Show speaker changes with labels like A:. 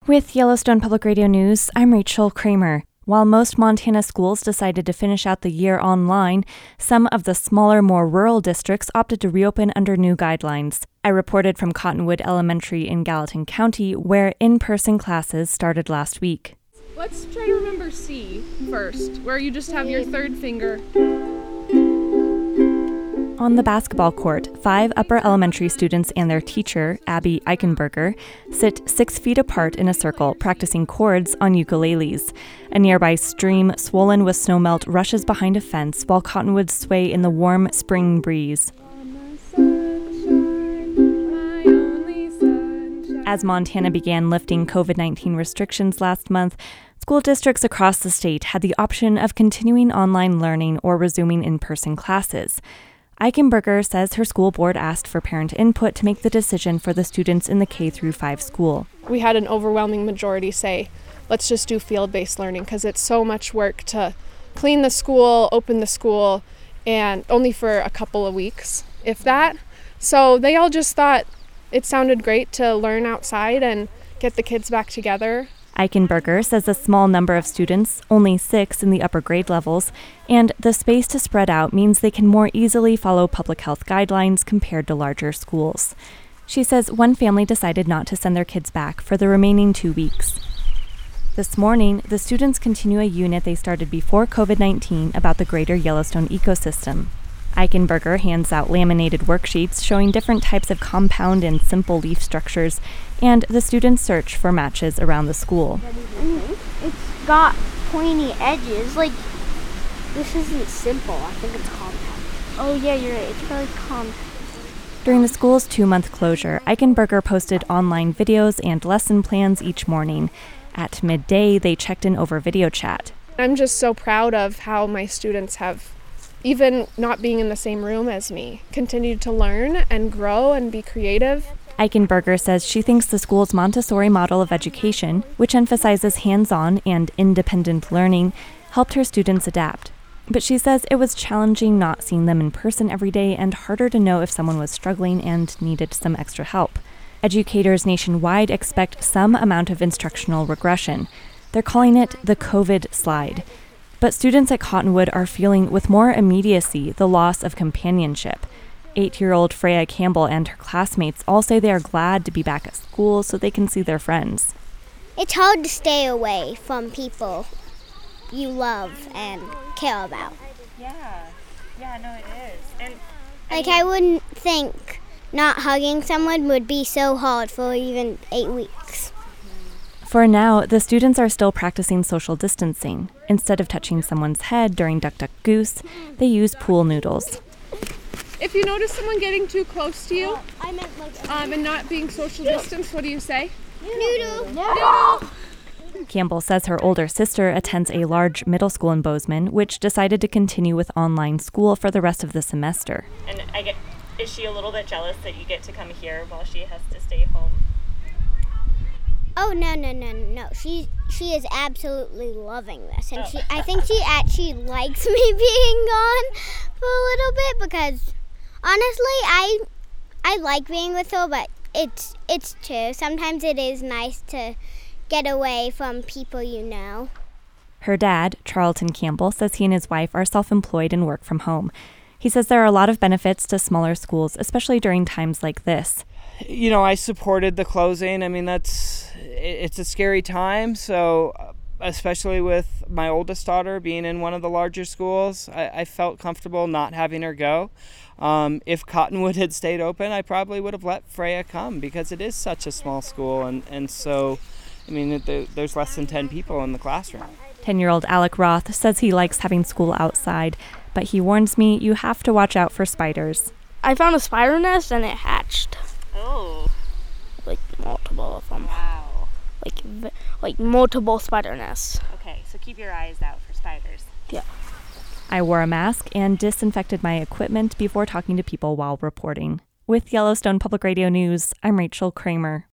A: With Yellowstone Public Radio News, I'm Rachel Kramer. While most Montana schools decided to finish out the year online, some of the smaller, more rural districts opted to reopen under new guidelines. I reported from Cottonwood Elementary in Gallatin County, where in-person classes started last week.
B: Let's try to remember C first, where you just have your third finger.
A: On the basketball court, 5 upper elementary students and their teacher, Abby Eichenberger, sit 6 feet apart in a circle practicing chords on ukuleles. A nearby stream, swollen with snowmelt, rushes behind a fence while cottonwoods sway in the warm spring breeze. As Montana began lifting COVID-19 restrictions last month, school districts across the state had the option of continuing online learning or resuming in-person classes. Eichenberger says her school board asked for parent input to make the decision for the students in the K-5 school.
B: We had an overwhelming majority say, let's just do field-based learning because it's so much work to clean the school, open the school, and only for a couple of weeks, if that. So they all just thought it sounded great to learn outside and get the kids back together.
A: Eichenberger says a small number of students, only 6 in the upper grade levels, and the space to spread out means they can more easily follow public health guidelines compared to larger schools. She says one family decided not to send their kids back for the remaining 2 weeks. This morning, the students continue a unit they started before COVID-19 about the greater Yellowstone ecosystem. Eichenberger hands out laminated worksheets showing different types of compound and simple leaf structures, and the students search for matches around the school.
C: It's got pointy edges. Like, this isn't simple. I think it's compound. Oh yeah, you're right. It's probably compound.
A: During the school's 2-month closure, Eichenberger posted online videos and lesson plans each morning. At midday, they checked in over video chat.
B: I'm just so proud of how my students have, even not being in the same room as me, continued to learn and grow and be creative.
A: Eichenberger says she thinks the school's Montessori model of education, which emphasizes hands-on and independent learning, helped her students adapt. But she says it was challenging not seeing them in person every day and harder to know if someone was struggling and needed some extra help. Educators nationwide expect some amount of instructional regression. They're calling it the COVID slide. But students at Cottonwood are feeling with more immediacy the loss of companionship. 8-year-old Freya Campbell and her classmates all say they are glad to be back at school so they can see their friends.
C: It's hard to stay away from people you love and care about.
A: Yeah, no, it is. And
C: I wouldn't think not hugging someone would be so hard for even 8 weeks.
A: For now, the students are still practicing social distancing. Instead of touching someone's head during Duck Duck Goose, they use pool noodles.
B: If you notice someone getting too close to you and not being social distance, what do you say?
C: Noodle.
A: Campbell says her older sister attends a large middle school in Bozeman, which decided to continue with online school for the rest of the semester.
D: And is she a little bit jealous that you get to come here while she has to stay home?
C: Oh, no. She is absolutely loving this. And I think she actually likes me being gone for a little bit because, honestly, I like being with her, but it's true. Sometimes it is nice to get away from people you know.
A: Her dad, Charlton Campbell, says he and his wife are self-employed and work from home. He says there are a lot of benefits to smaller schools, especially during times like this.
E: You know, I supported the closing. I mean, it's a scary time. So especially with my oldest daughter being in one of the larger schools, I felt comfortable not having her go. If Cottonwood had stayed open, I probably would have let Freya come because it is such a small school. And so, I mean, there's less than 10 people in the classroom.
A: 10-year-old Alec Roth says he likes having school outside, but he warns me you have to watch out for spiders.
F: I found a spider nest and it hatched.
D: Oh.
F: Like multiple of them.
D: Wow.
F: Like multiple spider nests.
D: Okay, so keep your eyes out for spiders.
F: Yeah.
A: I wore a mask and disinfected my equipment before talking to people while reporting. With Yellowstone Public Radio News, I'm Rachel Kramer.